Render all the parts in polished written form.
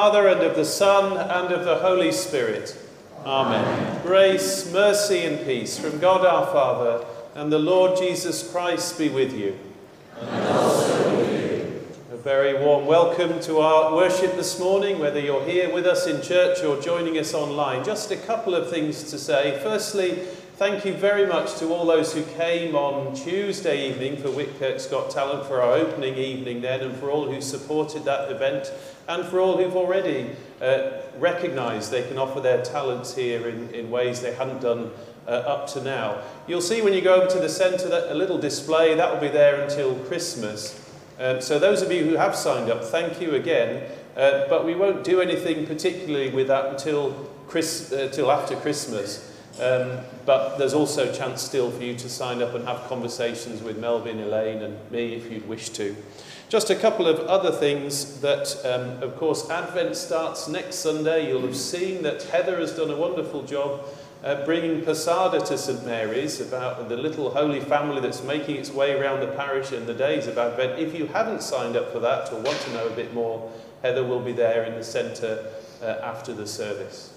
Father, and of the Son, and of the Holy Spirit. Amen. Grace, mercy, and peace from God our Father and the Lord Jesus Christ be with you. And also with you. A very warm welcome to our worship this morning, whether you're here with us in church or joining us online. Just a couple of things to say. Firstly, thank you very much to all those who came on Tuesday evening for Whitkirk's Got Talent, for our opening evening then, and for all who supported that event, and for all who've already recognised they can offer their talents here in ways they hadn't done up to now. You'll see when you go over to the centre that a little display, that will be there until Christmas. So those of you who have signed up, thank you again, but we won't do anything particularly with that until after Christmas. But there's also a chance still for you to sign up and have conversations with Melvin, Elaine and me if you'd wish to. Just a couple of other things that, of course, Advent starts next Sunday. You'll have seen that Heather has done a wonderful job bringing Posada to St Mary's, about the little Holy Family that's making its way around the parish in the days of Advent. If you haven't signed up for that or want to know a bit more, Heather will be there in the centre after the service.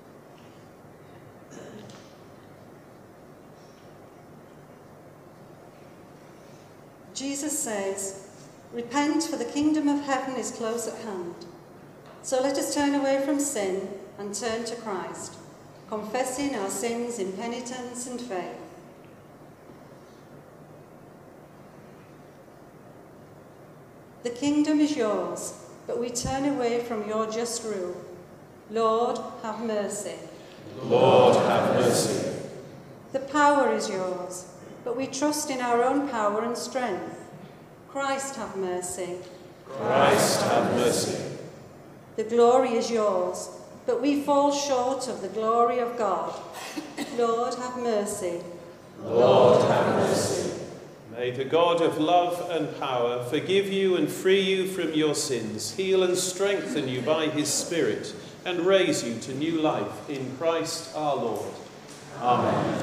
Jesus says, "Repent, for the kingdom of heaven is close at hand." So let us turn away from sin and turn to Christ, confessing our sins in penitence and faith. The kingdom is yours, but we turn away from your just rule. Lord, have mercy. Lord, have mercy. The power is yours, but we trust in our own power and strength. Christ, have mercy. Christ, have mercy. The glory is yours, but we fall short of the glory of God. Lord, have mercy. Lord, have mercy. May the God of love and power forgive you and free you from your sins, heal and strengthen you by his Spirit, and raise you to new life in Christ our Lord. Amen.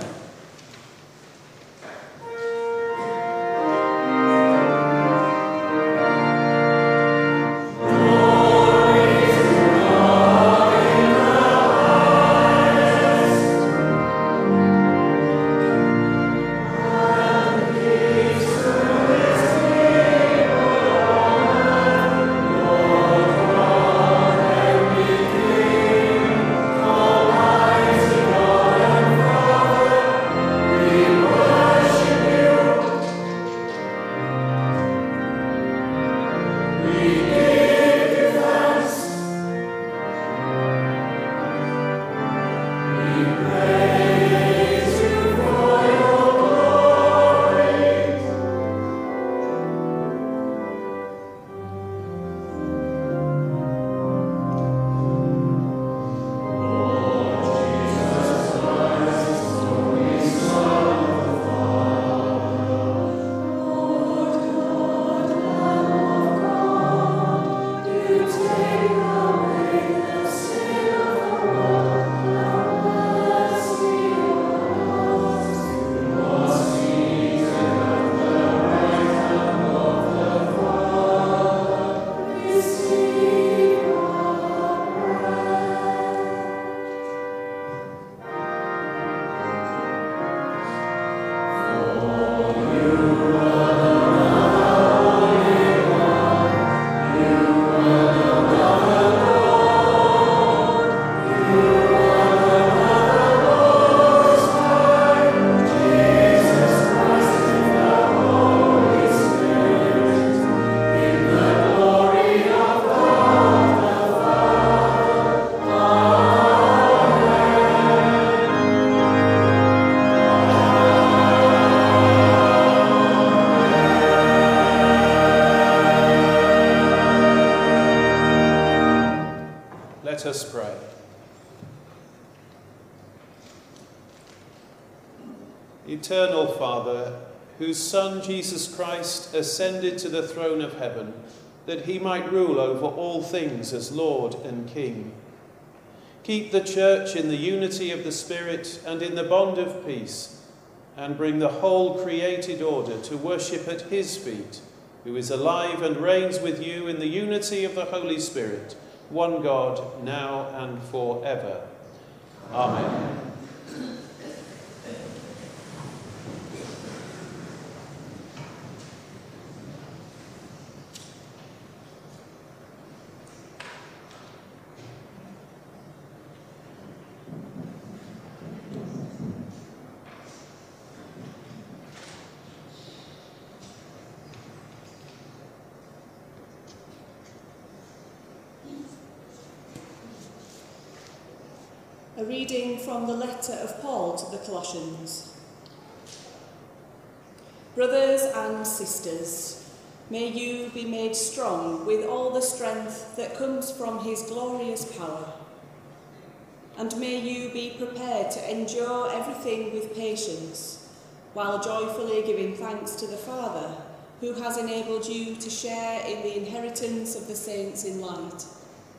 Let us pray. Eternal Father, whose Son Jesus Christ ascended to the throne of heaven, that he might rule over all things as Lord and King. Keep the Church in the unity of the Spirit and in the bond of peace, and bring the whole created order to worship at his feet, who is alive and reigns with you in the unity of the Holy Spirit, one God, now and forever. Amen. A reading from the letter of Paul to the Colossians. Brothers and sisters, may you be made strong with all the strength that comes from his glorious power. And may you be prepared to endure everything with patience, while joyfully giving thanks to the Father, who has enabled you to share in the inheritance of the saints in light.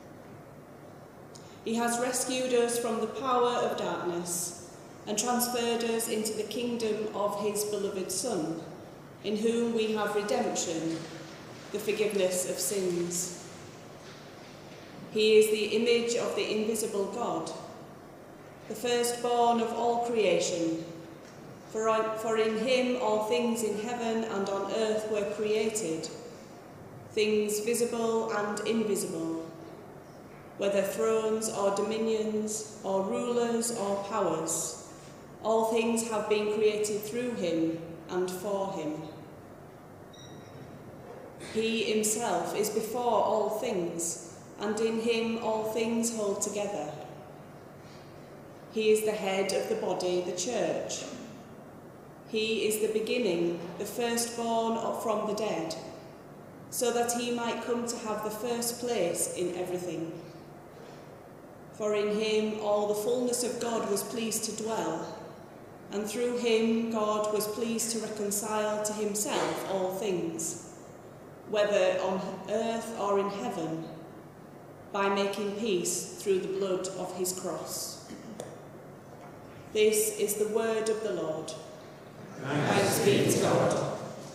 He has rescued us from the power of darkness and transferred us into the kingdom of his beloved Son, in whom we have redemption, the forgiveness of sins. He is the image of the invisible God, the firstborn of all creation. For in him all things in heaven and on earth were created, things visible and invisible, whether thrones or dominions or rulers or powers. All things have been created through him and for him. He himself is before all things, and in him all things hold together. He is the head of the body, the church. He is the beginning, the firstborn from the dead, so that he might come to have the first place in everything. For in him all the fullness of God was pleased to dwell, and through him God was pleased to reconcile to himself all things, whether on earth or in heaven, by making peace through the blood of his cross. This is the word of the Lord. Thanks be to God.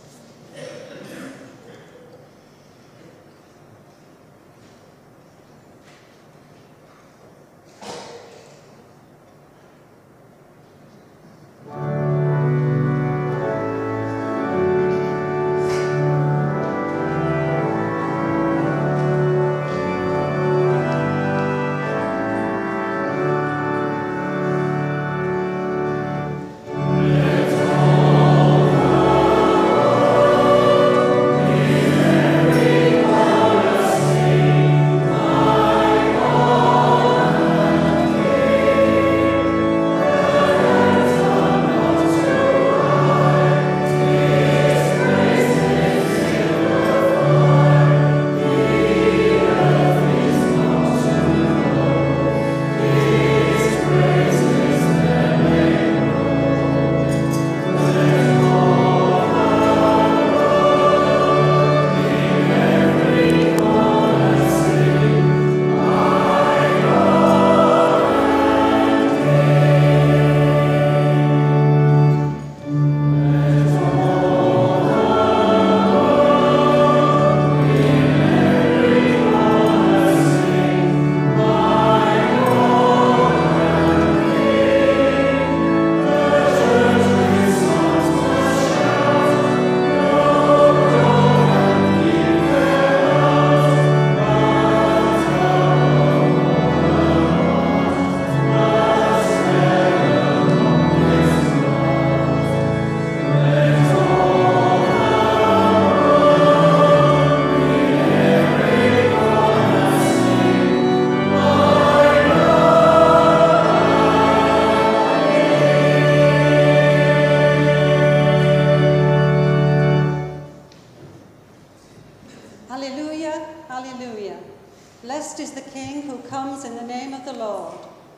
Blessed is the King who comes in the name of the Lord.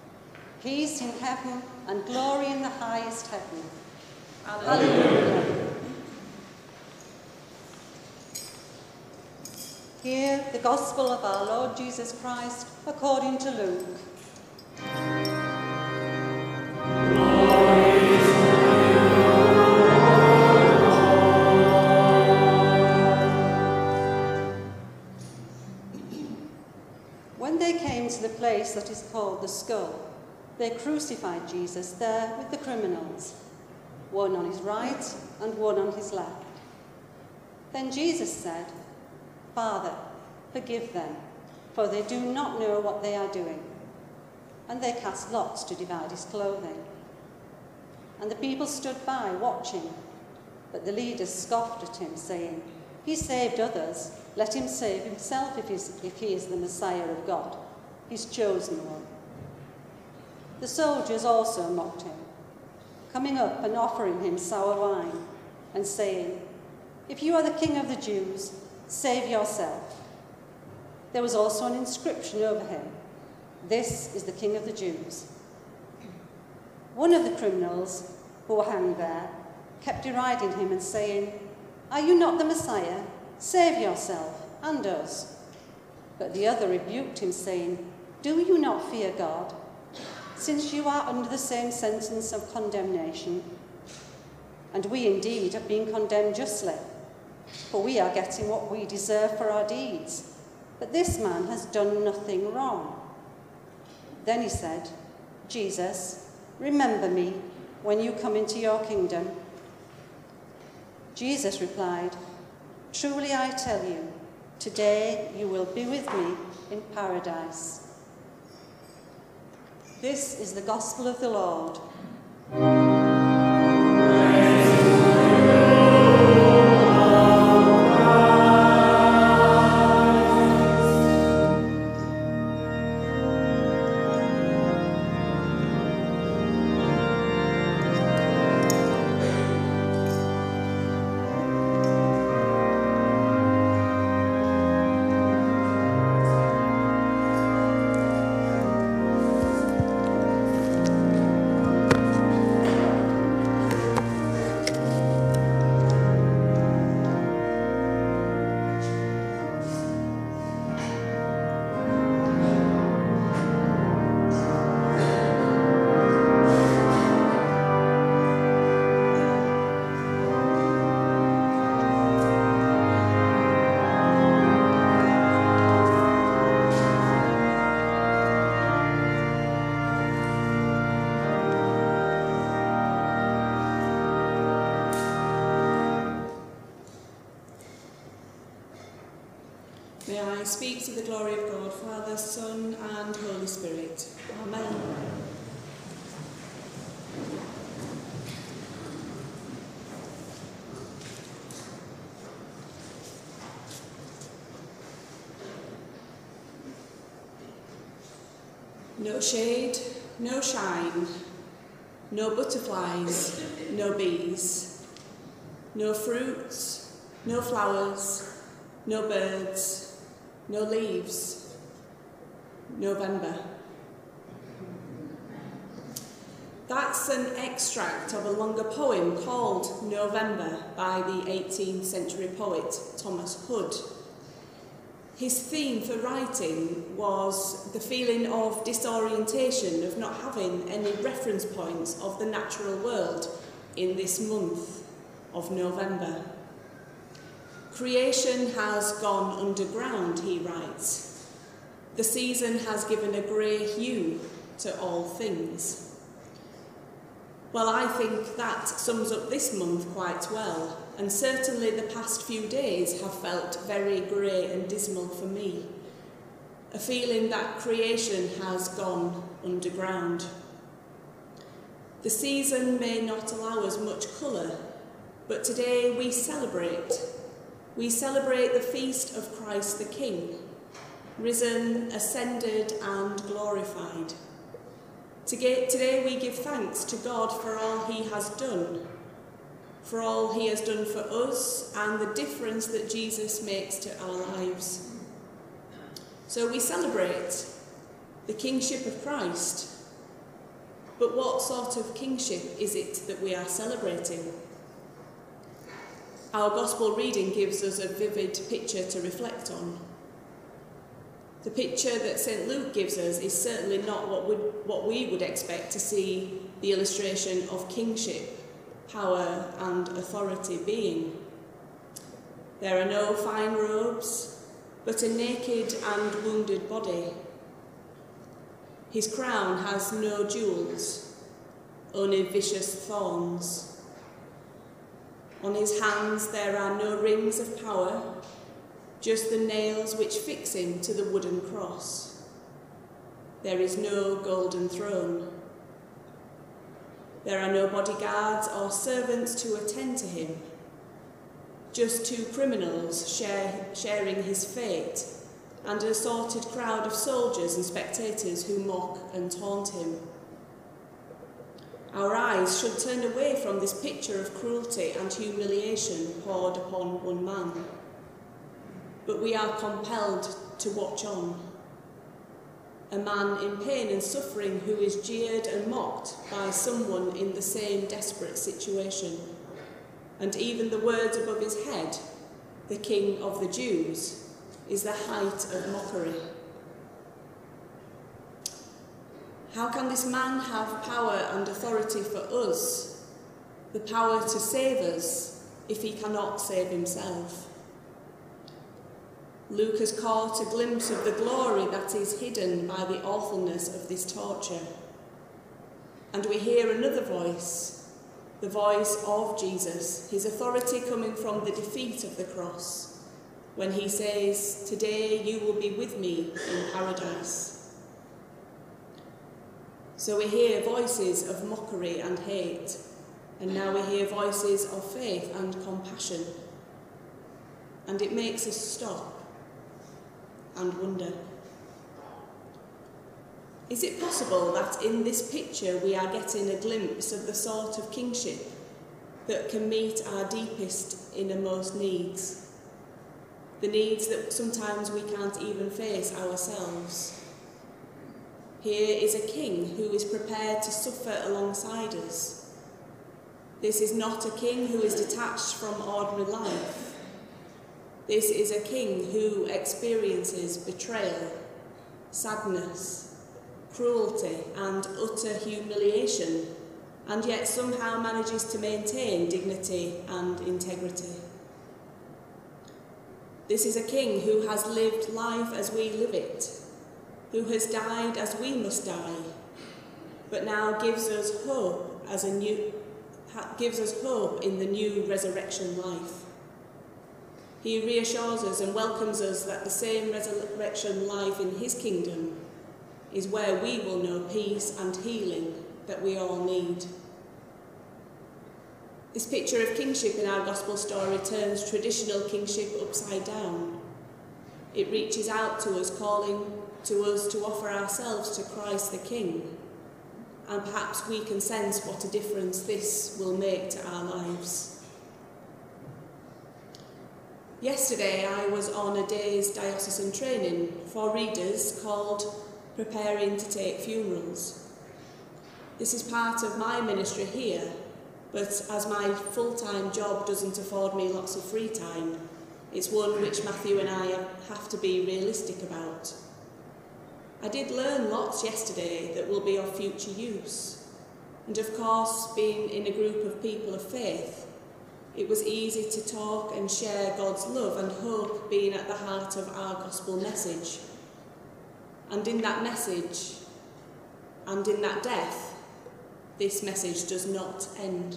Peace in heaven and glory in the highest heaven. Hallelujah. Hear the gospel of our Lord Jesus Christ according to Luke. When place that is called the Skull, they crucified Jesus there with the criminals, one on his right and one on his left. Then Jesus said, "Father, forgive them, for they do not know what they are doing." And they cast lots to divide his clothing. And the people stood by, watching. But the leaders scoffed at him, saying, "He saved others. Let him save himself if he is the Messiah of God, his chosen one." The soldiers also mocked him, coming up and offering him sour wine, and saying, "If you are the king of the Jews, save yourself." There was also an inscription over him, "This is the King of the Jews." One of the criminals who were hanged there kept deriding him and saying, "Are you not the Messiah? Save yourself and us." But the other rebuked him, saying, "Do you not fear God, since you are under the same sentence of condemnation? And we indeed have been condemned justly, for we are getting what we deserve for our deeds. But this man has done nothing wrong." Then he said, "Jesus, remember me when you come into your kingdom." Jesus replied, "Truly I tell you, today you will be with me in paradise." This is the gospel of the Lord. May I speak to the glory of God, Father, Son, and Holy Spirit. Amen. No shade, no shine, no butterflies, no bees, no fruits, no flowers, no birds, no leaves, November. That's an extract of a longer poem called November by the 18th century poet Thomas Hood. His theme for writing was the feeling of disorientation, of not having any reference points of the natural world in this month of November. Creation has gone underground, he writes. The season has given a grey hue to all things. Well, I think that sums up this month quite well, and certainly the past few days have felt very grey and dismal for me. A feeling that creation has gone underground. The season may not allow us much colour, but today we celebrate. We celebrate the feast of Christ the King, risen, ascended and glorified. Today we give thanks to God for all he has done, for all he has done for us and the difference that Jesus makes to our lives. So we celebrate the kingship of Christ. But what sort of kingship is it that we are celebrating? Our gospel reading gives us a vivid picture to reflect on. The picture that St. Luke gives us is certainly not what we would expect to see the illustration of kingship, power and authority being. There are no fine robes, but a naked and wounded body. His crown has no jewels, only vicious thorns. On his hands there are no rings of power, just the nails which fix him to the wooden cross. There is no golden throne. There are no bodyguards or servants to attend to him, just two criminals sharing his fate, and an assorted crowd of soldiers and spectators who mock and taunt him. Our eyes should turn away from this picture of cruelty and humiliation poured upon one man, but we are compelled to watch on. A man in pain and suffering who is jeered and mocked by someone in the same desperate situation, and even the words above his head, "the King of the Jews," is the height of mockery. How can this man have power and authority for us, the power to save us, if he cannot save himself? Luke has caught a glimpse of the glory that is hidden by the awfulness of this torture. And we hear another voice, the voice of Jesus, his authority coming from the defeat of the cross, when he says, "Today you will be with me in paradise." So we hear voices of mockery and hate, and now we hear voices of faith and compassion. And it makes us stop and wonder. Is it possible that in this picture we are getting a glimpse of the sort of kingship that can meet our deepest, innermost needs? The needs that sometimes we can't even face ourselves. Here is a king who is prepared to suffer alongside us. This is not a king who is detached from ordinary life. This is a king who experiences betrayal, sadness, cruelty, and utter humiliation, and yet somehow manages to maintain dignity and integrity. This is a king who has lived life as we live it, who has died as we must die, but now gives us hope in the new resurrection life. He reassures us and welcomes us that the same resurrection life in his kingdom is where we will know peace and healing that we all need. This picture of kingship in our gospel story turns traditional kingship upside down. It reaches out to us, calling to us to offer ourselves to Christ the King, and perhaps we can sense what a difference this will make to our lives. Yesterday I was on a day's diocesan training for readers called Preparing to Take Funerals. This is part of my ministry here, but as my full-time job doesn't afford me lots of free time, it's one which Matthew and I have to be realistic about. I did learn lots yesterday that will be of future use. And of course, being in a group of people of faith, it was easy to talk and share God's love and hope being at the heart of our gospel message. And in that message, and in that death, this message does not end.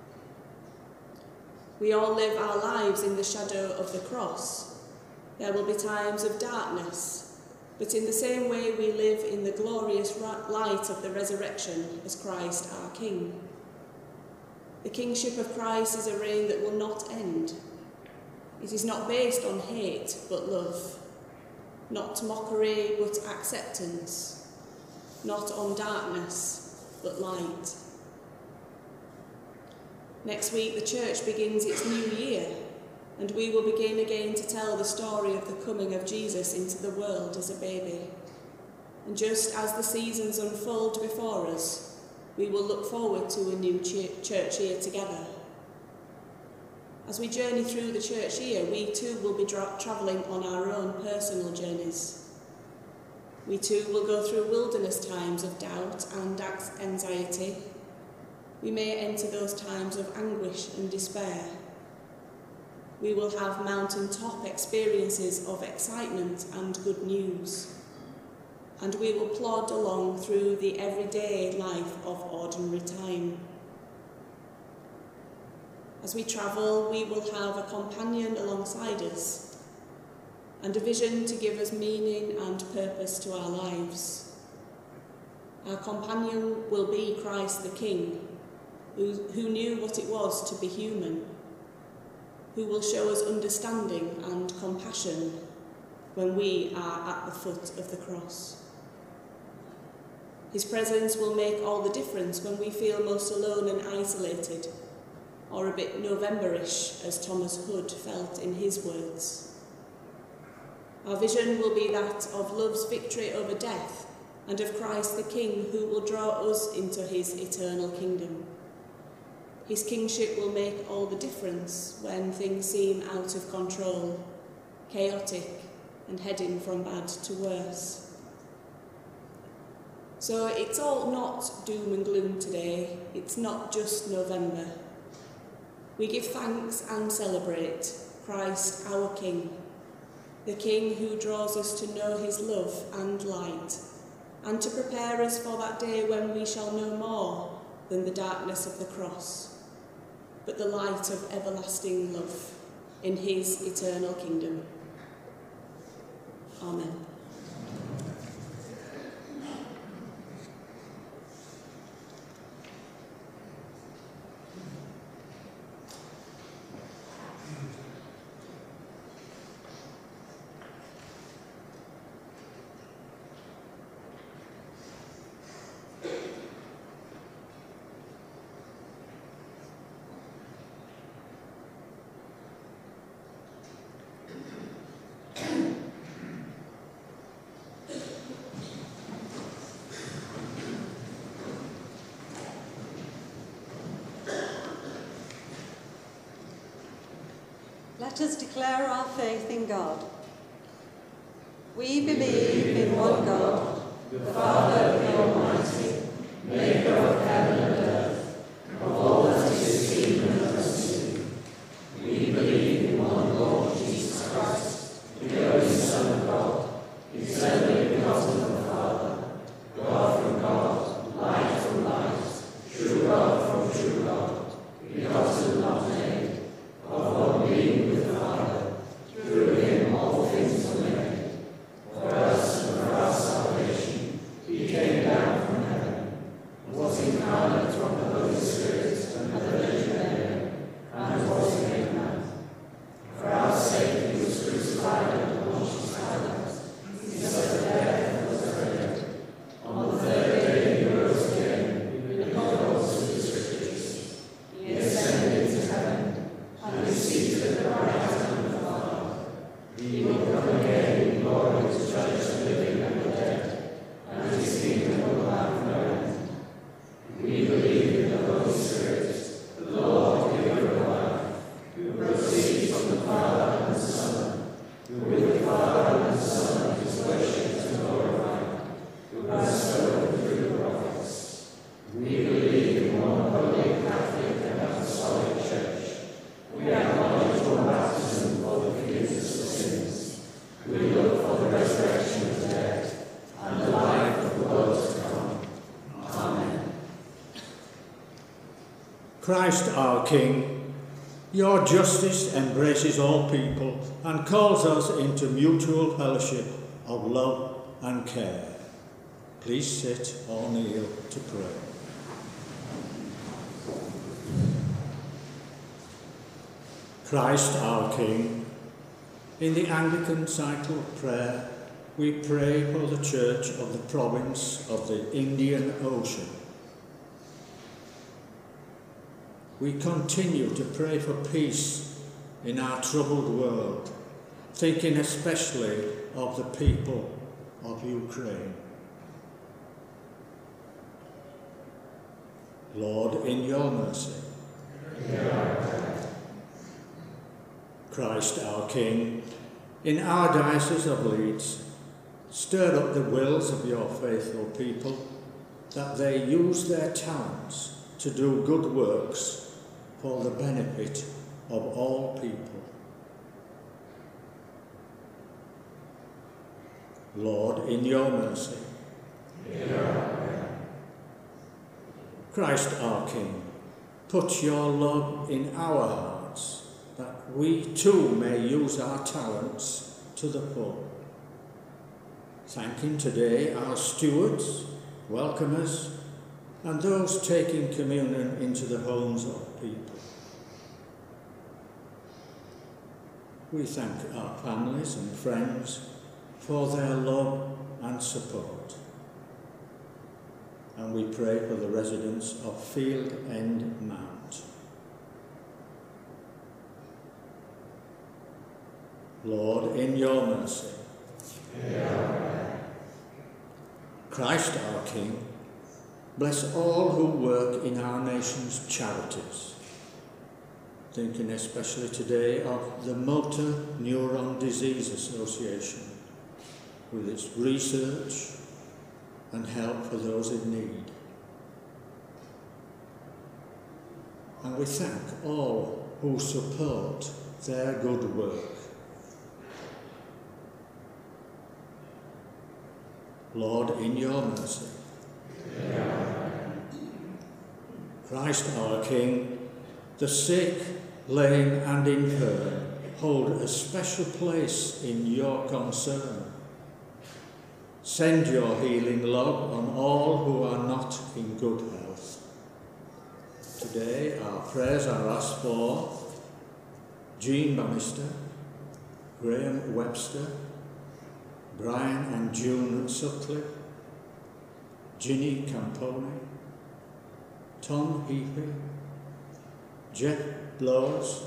We all live our lives in the shadow of the cross. There will be times of darkness, but in the same way we live in the glorious light of the resurrection as Christ our King. The kingship of Christ is a reign that will not end. It is not based on hate but love, not mockery but acceptance, not on darkness but light. Next week the church begins its new year, and we will begin again to tell the story of the coming of Jesus into the world as a baby. And just as the seasons unfold before us, we will look forward to a new church year together. As we journey through the church year, we too will be travelling on our own personal journeys. We too will go through wilderness times of doubt and anxiety. We may enter those times of anguish and despair. We will have mountaintop experiences of excitement and good news. and we will plod along through the everyday life of ordinary time. As we travel, we will have a companion alongside us and a vision to give us meaning and purpose to our lives. Our companion will be Christ the King, who knew what it was to be human, who will show us understanding and compassion when we are at the foot of the cross. His presence will make all the difference when we feel most alone and isolated, or a bit Novemberish, as Thomas Hood felt in his words. Our vision will be that of love's victory over death and of Christ the King, who will draw us into his eternal kingdom. His kingship will make all the difference when things seem out of control, chaotic and heading from bad to worse. So it's all not doom and gloom today. It's not just November. We give thanks and celebrate Christ our King, the King who draws us to know his love and light, and to prepare us for that day when we shall know more than the darkness of the cross, but the light of everlasting love in his eternal kingdom. Amen. Let us declare our faith in God. We believe in one God, the Father, the Almighty, maker of heaven and earth, of all that is seen and unseen. We believe in one Lord Jesus Christ, the only Son of God, eternally begotten of the Father, God from God, light from light, true God from true God, begotten not made, of one being with the Father. Through him all things were made. For us and for our salvation, he came down from heaven, was incarnate from the Holy Spirit and the Virgin Mary, and was made man. For our sake he was crucified under Pontius Pilate. He suffered death and was buried. On the third day he rose again, in accordance with the Scriptures. He ascended into heaven, and is seated at the right hand of the Father. He will come again in glory to judge the living and the dead, and his kingdom will have no end. We believe in the Holy Spirit, the Lord, giver of life, who proceeds from the Father and the Son, who with the Father and the Son is worshipped and glorified, who has spoken through the prophets. We believe in one holy, Catholic and Apostolic Church. We acknowledge one baptism for the forgiveness of sins. We look for the resurrection of the dead and the life of the world to come. Amen. Christ our King, your justice embraces all people and calls us into mutual fellowship of love and care. Please sit or kneel to pray. Christ our King, in the Anglican cycle of prayer, we pray for the Church of the province of the Indian Ocean. We continue to pray for peace in our troubled world, thinking especially of the people of Ukraine. Lord, in your mercy. Christ our King, in our Diocese of Leeds, stir up the wills of your faithful people, that they use their talents to do good works for the benefit of all people. Lord, in your mercy. Christ our King, put your love in our hearts, that we too may use our talents to the full. Thanking today our stewards, welcomers, and those taking communion into the homes of people. We thank our families and friends for their love and support. And we pray for the residents of Field End Mount. Lord, in your mercy. Christ our King, bless all who work in our nation's charities. Thinking especially today of the Motor Neuron Disease Association, with its research and help for those in need. And we thank all who support their good work. Lord, in your mercy. Christ our King, the sick, lame and infirm hold a special place in your concern. Send your healing love on all who are not in good health. Today our prayers are asked for Jean Bannister, Graham Webster, Brian and June Sutcliffe, Ginny Camponi, Tom Heapy, Jeff Blowers,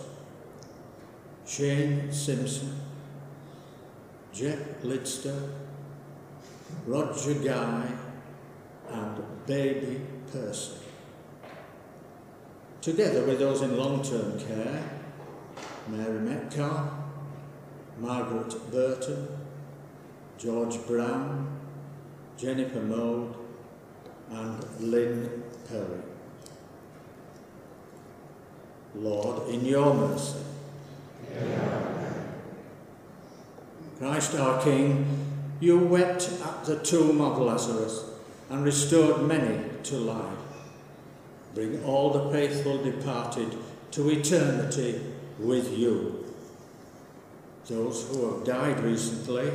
Shane Simpson, Jeff Lidster, Roger Guy and Baby Percy. Together with those in long-term care, Mary Metcalf, Margaret Burton, George Brown, Jennifer Mode and Lynn Perry. Lord, in your mercy. Christ our King, you wept at the tomb of Lazarus and restored many to life. Bring all the faithful departed to eternity with you. Those who have died recently,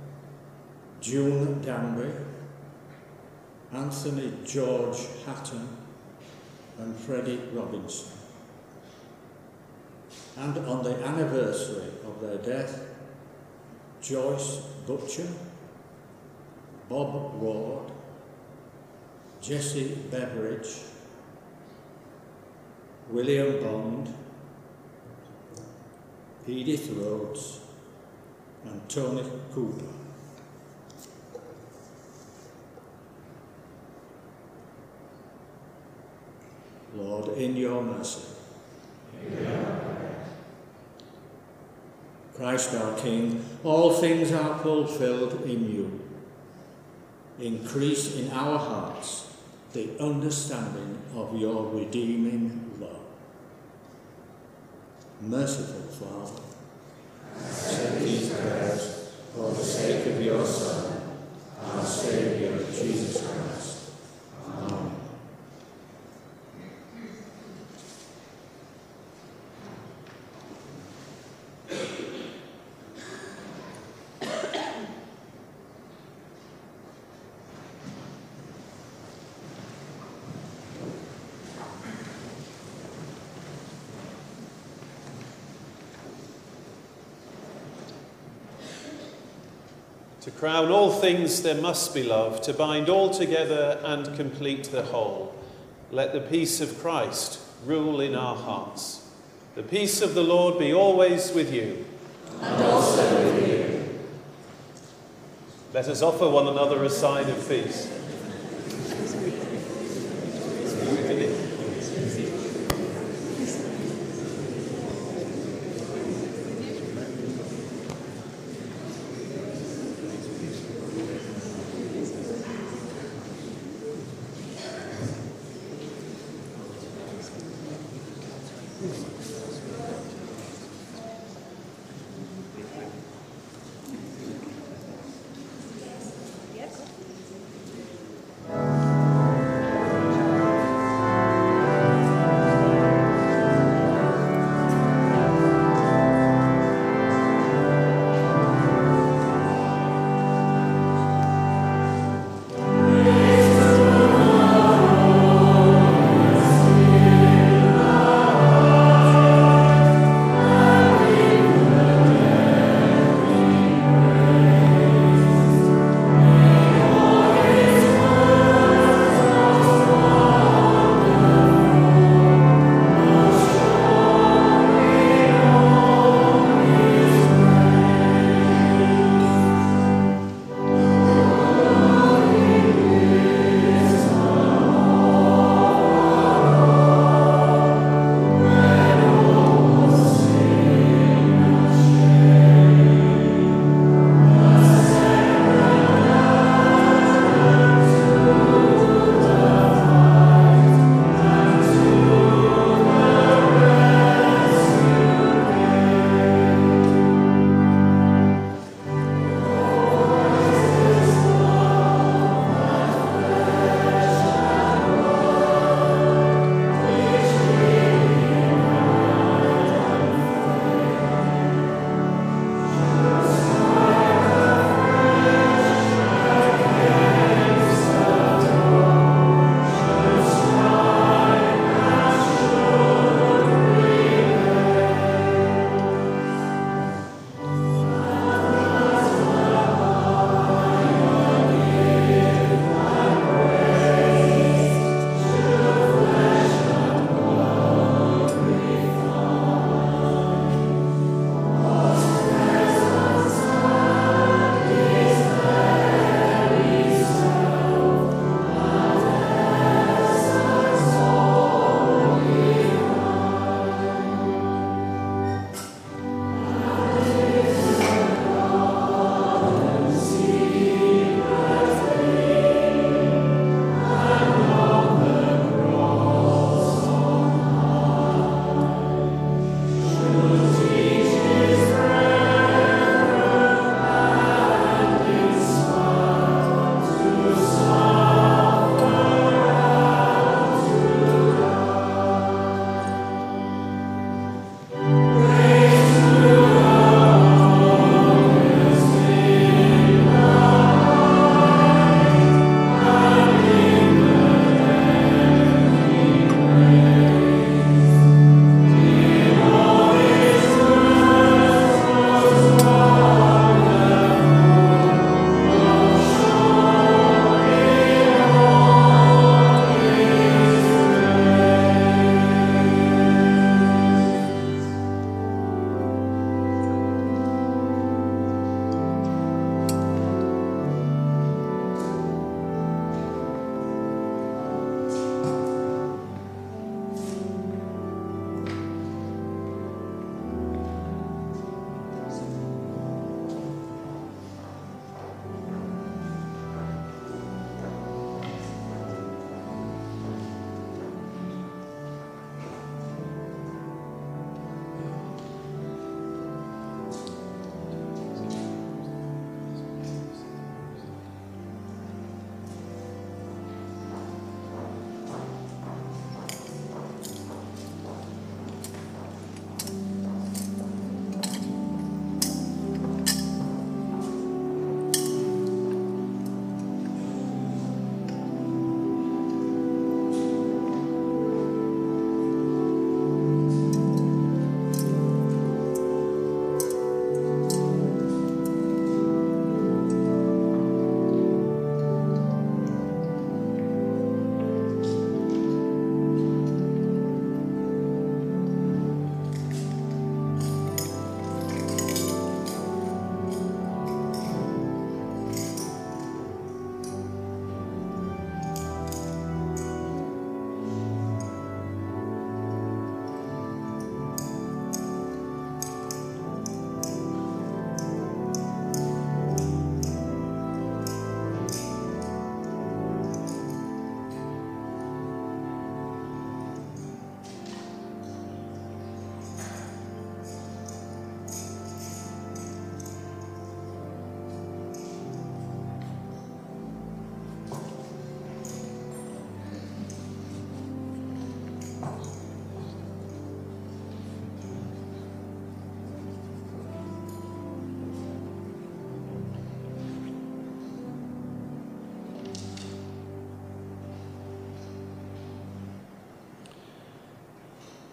June Danby, Anthony George Hatton and Freddie Robinson. And on the anniversary of their death, Joyce Butcher, Bob Ward, Jesse Beveridge, William Bond, Edith Rhodes and Tony Cooper. Lord, in your mercy. Christ our King, all things are fulfilled in you. Increase in our hearts the understanding of your redeeming love. Merciful Father, accept these prayers for the sake of your Son, our Saviour, Jesus Christ. Amen. To crown all things there must be love, to bind all together and complete the whole. Let the peace of Christ rule in our hearts. The peace of the Lord be always with you. And also with you. Let us offer one another a sign of peace.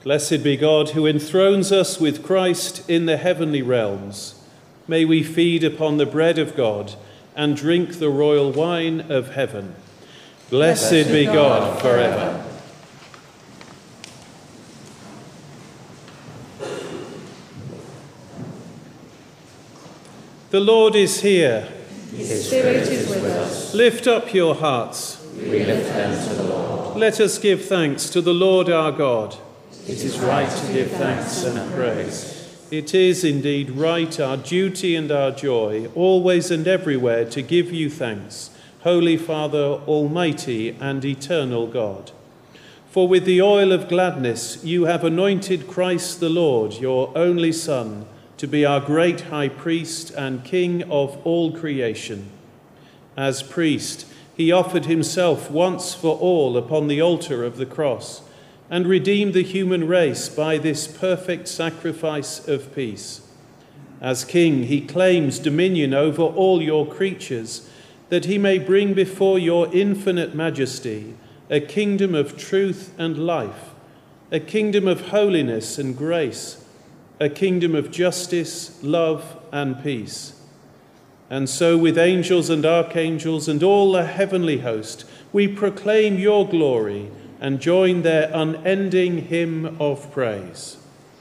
Blessed be God, who enthrones us with Christ in the heavenly realms. May we feed upon the bread of God and drink the royal wine of heaven. Blessed be God forever. The Lord is here. His Spirit is with us. Lift up your hearts. We lift them to the Lord. Let us give thanks to the Lord our God. It is right to give thanks and praise. It is indeed right, our duty and our joy, always and everywhere to give you thanks, Holy Father, Almighty and eternal God. For with the oil of gladness you have anointed Christ the Lord, your only Son, to be our great high priest and king of all creation. As priest, he offered himself once for all upon the altar of the cross and redeemed the human race by this perfect sacrifice of peace. As king, he claims dominion over all your creatures, that he may bring before your infinite majesty a kingdom of truth and life, a kingdom of holiness and grace, a kingdom of justice, love, and peace. And so with angels and archangels and all the heavenly host, we proclaim your glory and join their unending hymn of praise.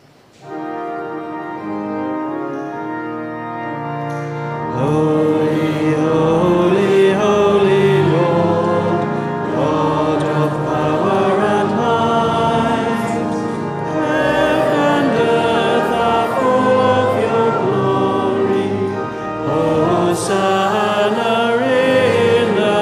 Holy, holy, holy Lord, God of power and might, heaven and earth are full of your glory. Hosanna in the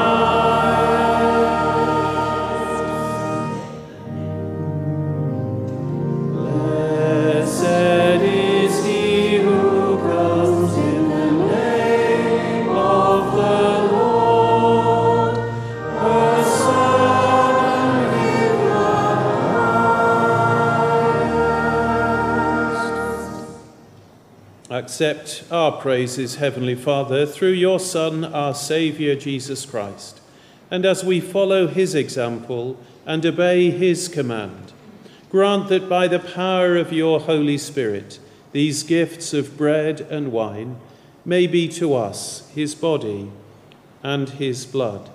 highest. Blessed is he who comes in the name of the Lord. Hosanna in the highest. Accept our praises, Heavenly Father, through your Son, our Saviour, Jesus Christ. And as we follow his example and obey his command, grant that by the power of your Holy Spirit, these gifts of bread and wine may be to us his body and his blood,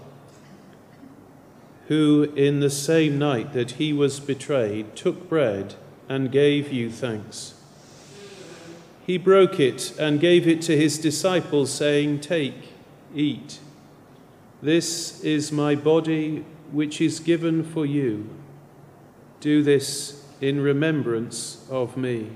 who in the same night that he was betrayed took bread and gave you thanks. He broke it and gave it to his disciples, saying, "Take, eat. This is my body, which is given for you. Do this in remembrance of me."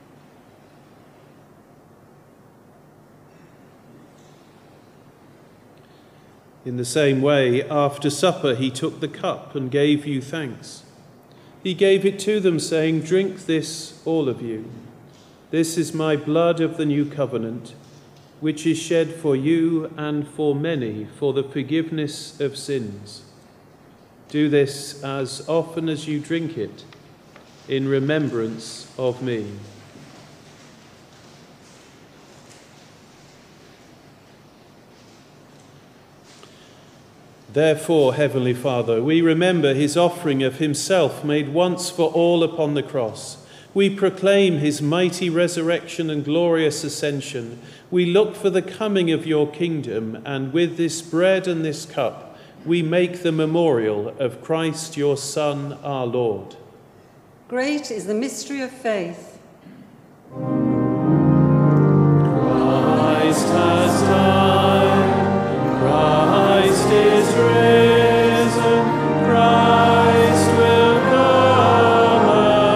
In the same way, after supper, he took the cup and gave you thanks. He gave it to them, saying, "Drink this, all of you. This is my blood of the new covenant, which is shed for you and for many for the forgiveness of sins. Do this as often as you drink it, in remembrance of me." Therefore, Heavenly Father, we remember his offering of himself made once for all upon the cross. We proclaim his mighty resurrection and glorious ascension. We look for the coming of your kingdom, and with this bread and this cup, we make the memorial of Christ, your Son, our Lord. Great is the mystery of faith. Christ has died, Christ is risen, Christ will come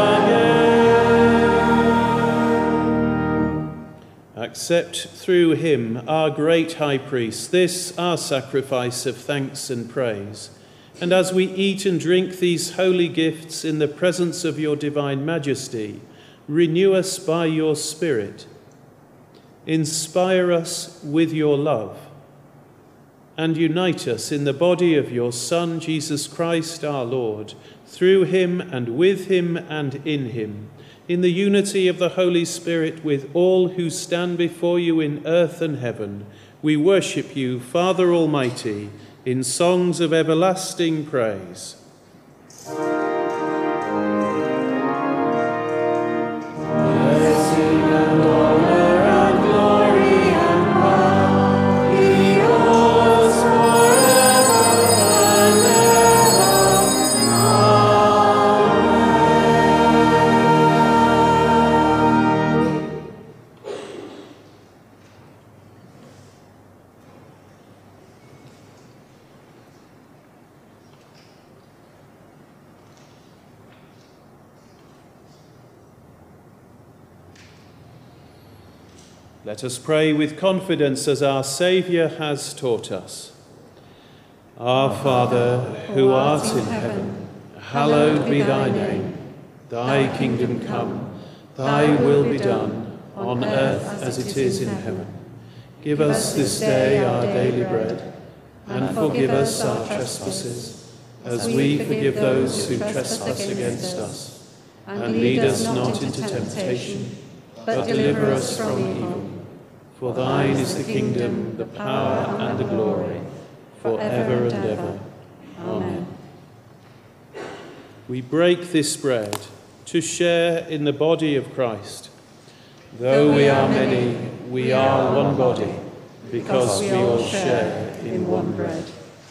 again. Accept through him, our great high priest, this our sacrifice of thanks and praise. And as we eat and drink these holy gifts in the presence of your divine majesty, renew us by your Spirit. Inspire us with your love, and unite us in the body of your Son, Jesus Christ our Lord, through him and with him and in him, in the unity of the Holy Spirit, with all who stand before you in earth and heaven. We worship you, Father Almighty, in songs of everlasting praise. Let us pray with confidence as our Saviour has taught us. Our Father, who art in heaven, hallowed be thy name. Thy kingdom come, thy will be done, on earth as it is in heaven. Give us this day our daily bread, and forgive us our trespasses, as we forgive those who trespass against us. And lead us not into temptation, but deliver us from evil. For thine is the kingdom, the power, and the glory, for ever and ever. Amen. We break this bread to share in the body of Christ. Though we are many, we are one body, because we all share in one bread.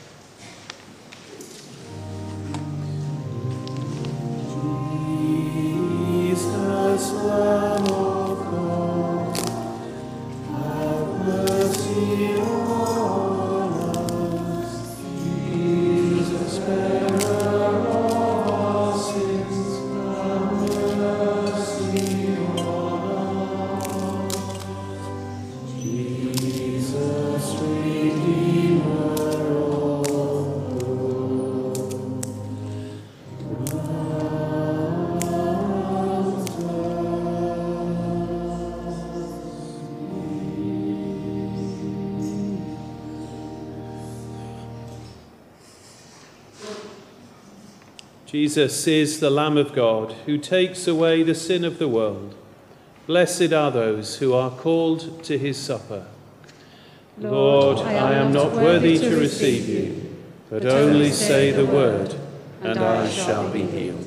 Jesus, Lamb of God, have mercy on us. Jesus, bearer of our sins, have mercy on us. Jesus, Redeemer of the world. Jesus is the Lamb of God who takes away the sin of the world. Blessed are those who are called to his supper. Lord, I am not worthy to receive you, but only say the word, and I shall be healed.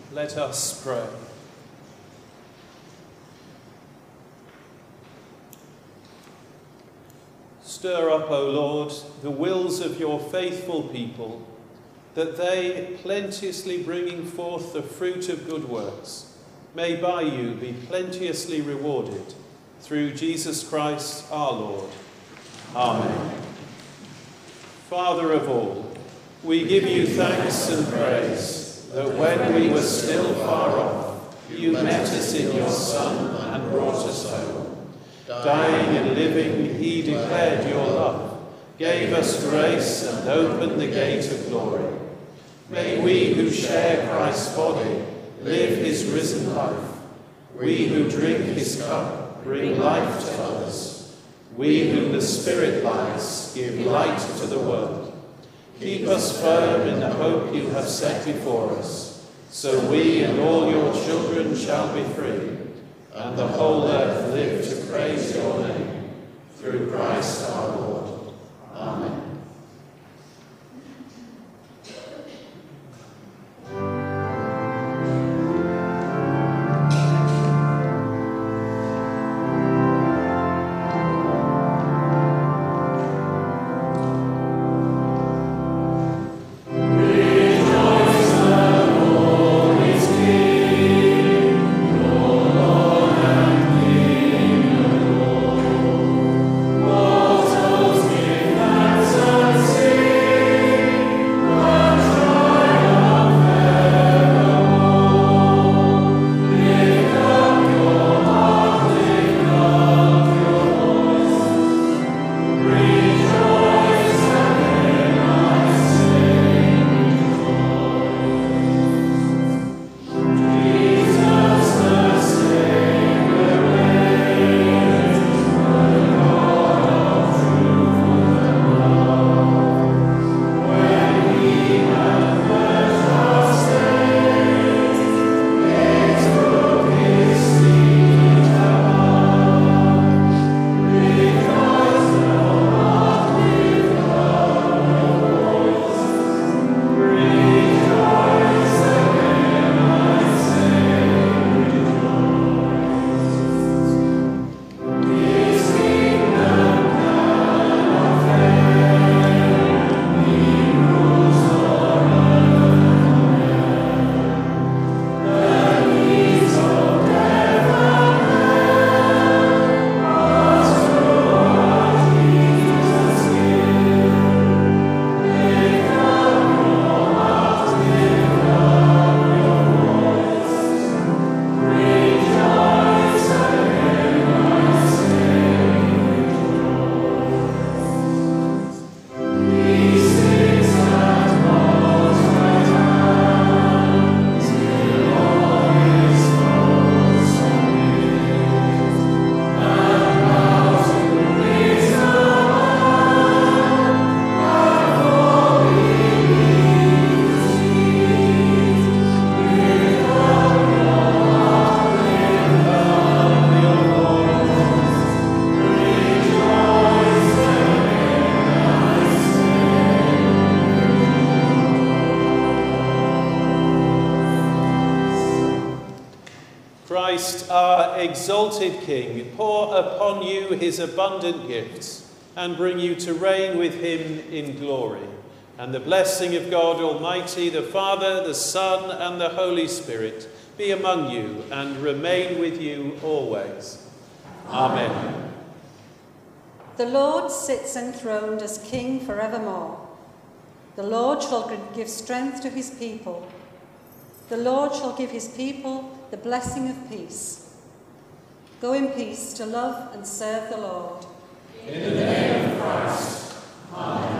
Let us pray. Stir up, O Lord, the wills of your faithful people, that they, plenteously bringing forth the fruit of good works, may by you be plenteously rewarded, through Jesus Christ our Lord. Amen. Father of all, we give you thanks and praise that when we were still far off, you met us in your Son and brought us home. Dying and living, he declared your love, gave us grace and opened the gate of glory. May we who share Christ's body live his risen life. We who drink his cup bring life to others. We whom the Spirit lights give light to the world. Keep us firm in the hope you have set before us, so we and all your children shall be free, and the whole earth live to praise your name. Through Christ our Lord. Amen. Christ, our exalted King, pour upon you his abundant gifts and bring you to reign with him in glory. And the blessing of God Almighty, the Father, the Son, and the Holy Spirit be among you and remain with you always. Amen. The Lord sits enthroned as King forevermore. The Lord shall give strength to his people. The Lord shall give his people the blessing of peace. Go in peace to love and serve the Lord. In the name of Christ. Amen.